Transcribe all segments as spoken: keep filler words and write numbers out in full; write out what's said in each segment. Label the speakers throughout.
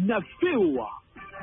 Speaker 1: na V O A.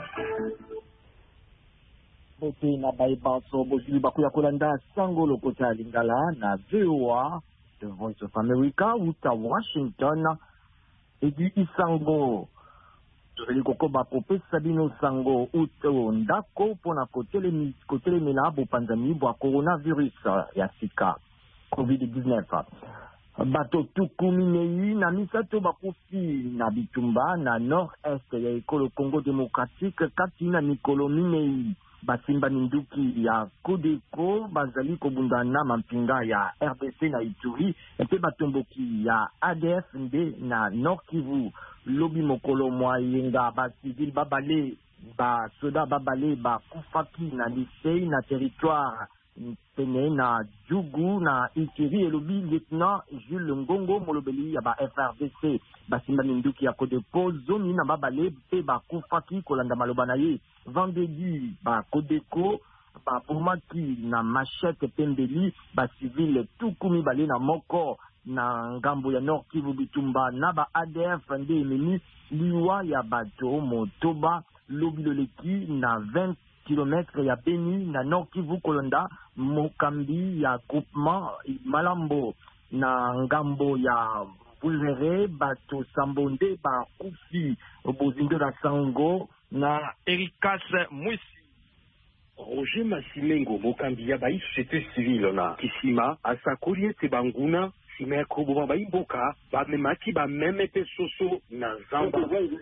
Speaker 2: Bote na baibanso bozili bakuya kolanda sango lokota lingala na V O A, The Voice of America, uta Washington, edi isango. Tozali kokoba kopesa bino sango uto ndako pona kotele kotele mela bopanzani bwa coronavirus ya sika COVID dix-neuf. Bato tukumi nei na misato bakufi na bitumba na nord-est ya ekolo Congo démocratique kati na mikolo minei. Basimba minduki ya Kodeko bazali kobundana mampinga ya R D C na Ituri epe batomboki ya A D F nde na Nord Kivu. Lobi mokolo mwayenga ba civil babale ba soda babale ba kufaki na lycée na territoire pene na Djougou na Ituri. Elobi lieutenant Jules Ngongo molobeli ya ba F R D C. Basimba minduki ya Kodeko zomi na babale pe ba kufaki kolanda maloba na ye. Vendredi ba Kodeko ba pomaki na machette pembeli ba civil tukumi bale na moko na ngambo ya Nord Kivu bitumba na ba A D F nde emeni liwa ya bato motoba lobi loleki na vingt kilomètres ya Beni na Nord Kivu kolonda mokambi ya groupement Malambo na ngambo ya Bulere bato sambonde ba kufi bozindo na sango na Ericas Mwisi.
Speaker 3: Roger Masimengo mokambi ya bai société civile na Kisima asakoli ete banguna sima ya koboma baimboka bamemaki bameme pe soso na zamba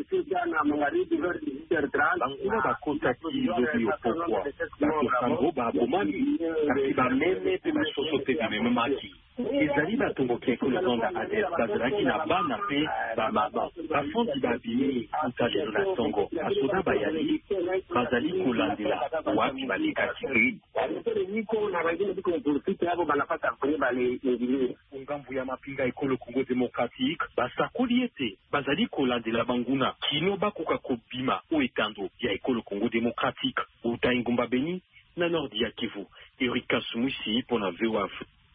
Speaker 3: banguna bakotaki lobi opokwa bato sango babomani kasi bameme pe basoso te bamememaki ezali batomboki ekolo zonda ades bazalaki na bana pe bafondi babimi uta lelo na songo basoda bayali bazali kolandela wapi balekaki ngambu ya mapinga ekolo Congo démocratique basakoli ete bazali kolandela banguna kino bakoka kobima o etando ya ekolo Congo démocratique uta ingumba Beni na nordi ya Kivu. Erika Sumusi pona V O A.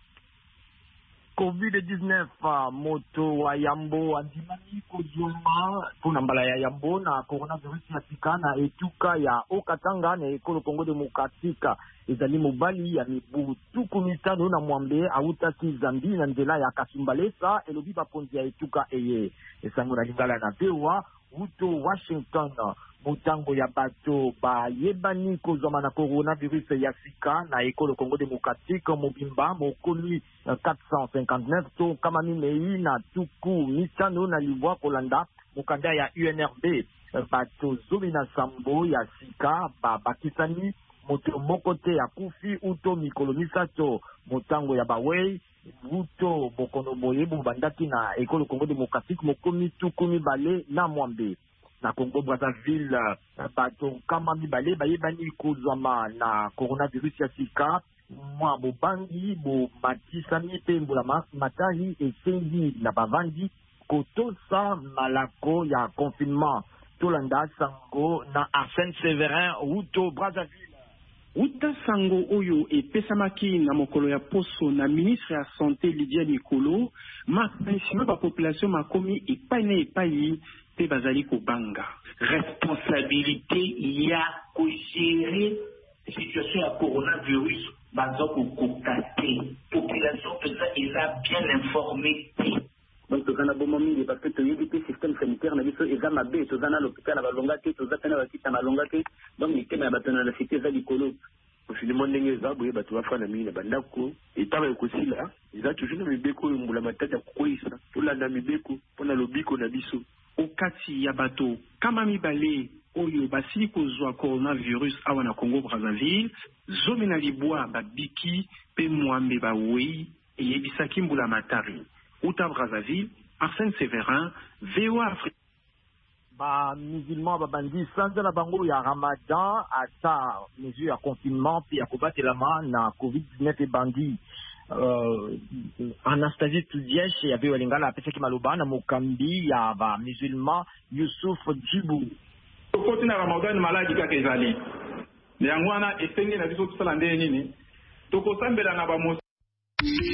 Speaker 2: COVID dix-neuf moto wa Yambo andimani kozoma pona mbala ya Yambo na coronavirus ya sika na etuka ya Okatanga na ekolo Congo démocratique. Ezali mobali ya mibu tuku mitano na mwambe autaki Zambi na nzela ya Kasumbalesa elobi baponzi ya etuka eye. Esango na lingala na V O A uto Washington. Mutango ya bato ba yebani kozoma na coronavirus ya sika na ekolo Congo démocratique mobimba mokoli quatre cent cinquante-neuf to kama minei na tuku mitano na libwa kolanda mukanda ya U N R B. Bato zobi na sambo ya sika ba bakisani moto mokote ya kufi uto mikolo misato motango ya bawei uto bokono boyebo bandaki na ekolo Congo démocratique mokomi tukumi bale na mwambe. Na Congo Brazzaville bato kama mibale bayebani kozwama na coronavirus ya sika mwa bobangi bo matisami pe mbula matari esengi na bavandi kotosa malako ya confinement tolanda sango na Arsène Séverin uto Brazzaville.
Speaker 4: Uta sango oyo epesamaki na mokolo ya poso na ministre ya santé Lydia Mikolo mapension ba population makomi epai na epai pe bazali kobanga
Speaker 5: responsabilité ya ko gérer situation ya coronavirus bazo ko kokate population pesa eza bien informée.
Speaker 6: Donc tozana bomo mingi parce que toyebi te système sanitaire na biso eza mabe tozana l'hôpital balonga te tozana bakita malonga te donc mitema ya bato na la cité za likolo
Speaker 3: confinement ndenge eza boye bato bafana mingi na bandako etaba ekosila eza toujours na mibeko oyo mbula matata ya kokweyisa tolanda mibeko mpona lobiko na biso.
Speaker 4: Okati ya bato kama mibale oyo basili kozwa coronavirus awa na Congo Brazzaville zomi na libwa babiki pe mwambe bawei eyebisaki mbula matari. Uta Brazzaville, Arsène Séverin, V O A Afrique.
Speaker 2: Ba musulman babandi sanza na bango ya Ramadan ata mesure ya confinement puis ya kobatelama na COVID dix-neuf et bandi. Uh, Anastasie Tudiesh ya V O A Lingala apesaki maloba na mokambi ya ba musulman Youssouf Djibou.
Speaker 7: Tokoti na Ramadan maladi kaka ezali. Yango wana esenge na biso tusala ndenge nini? Tokosambela na ba